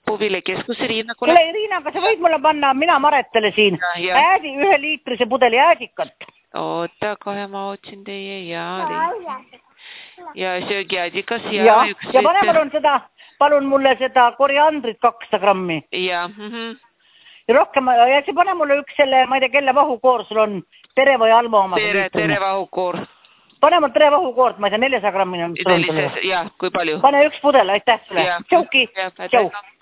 puvilekeskuse Riina. Kuule, Riina, kas sa võid mulle panna, mina Maretele siin, äädi 1 liitrise pudeli äädikat? Oota, kohe ma otsin teie ja söögiäädikas ja palun mulle seda koriandrit 200 grammi. Ja rohkem, ja see pane mulle üks selle, ma ei tea, kelle vahukoor sul on, Tere või Almo oma. Tere vahukoor. Pane mul Tere vahukoort, ma ei tea, 400 grammine. Jah, kui palju? Pane üks pudel, aitäh sulle. Tšauki. Tšau.